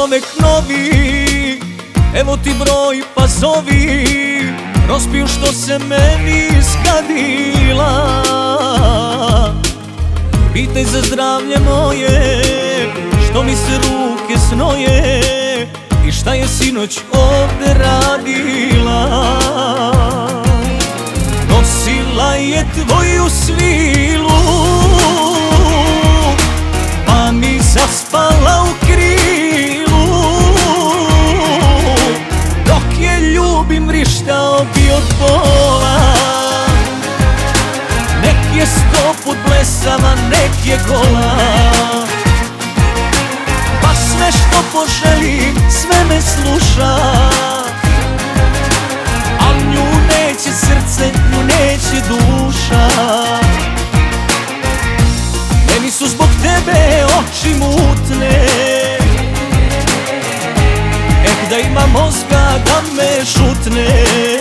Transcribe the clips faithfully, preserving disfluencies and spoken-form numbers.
čovek novi, evo ti broj pa zovi, prospiju što se meni skadila. Pitaj za zdravlje moje, što mi se ruke snoje i šta je sinoć ovde radila. Nosila je tvoju svilu, pa mi zaspala u krilu, dok je ljubim vrištao bi od bola. Nek je sto put blesava, nek je gola, pa sve što poželi, sve me sluša. Al nju neće srce, nju neće duša. Meni su zbog tebe oči mutne, eh da ima mozga da me šutne.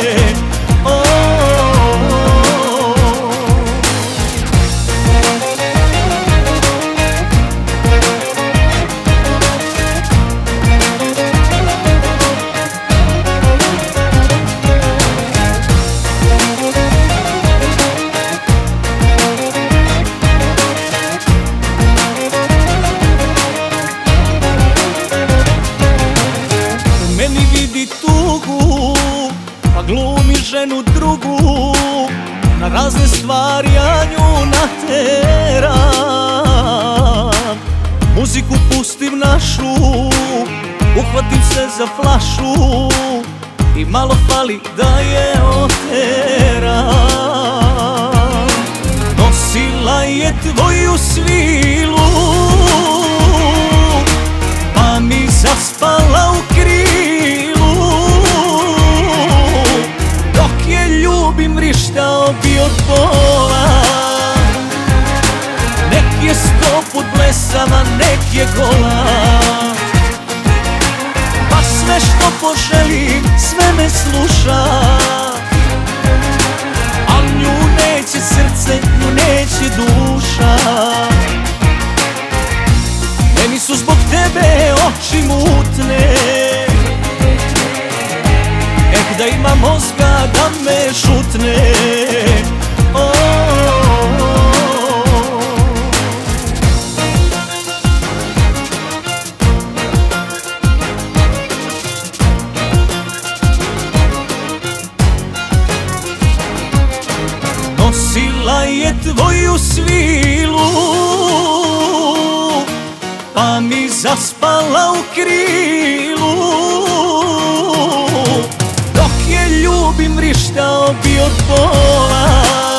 Pa glumi ženu drugu, na razne stvari ja nju nateram. Muziku pustim našu, uhvatim se za flašu i malo fali da je oteram. Nosila je tvoju svilu, pa mi zaspala u krilu, dok je ljubim vrištao bi od bola. Nek je sto put blesava, nek je gola, pa sve što poželi, sve me sluša. Al nju neće srce, nju neće duša. Meni su zbog tebe oči mutne, eh da ima mozga da me šutne. Nosila je tvoju svilu, pa mi zaspala u krilu, dok je ljubim vrištao bi od bola.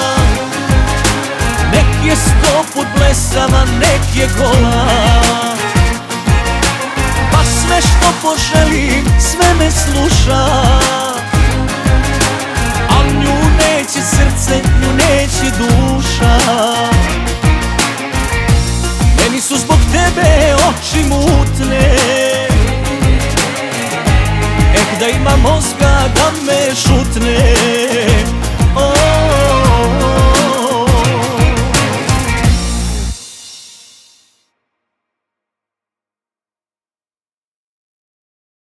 Nek je sto put blesava, nek je gola, pa sve što poželi, sve me sluša. Al nju neće srce, nju neće duša. Meni su zbog tebe oči mutne, eh da ima mozga da me šutne.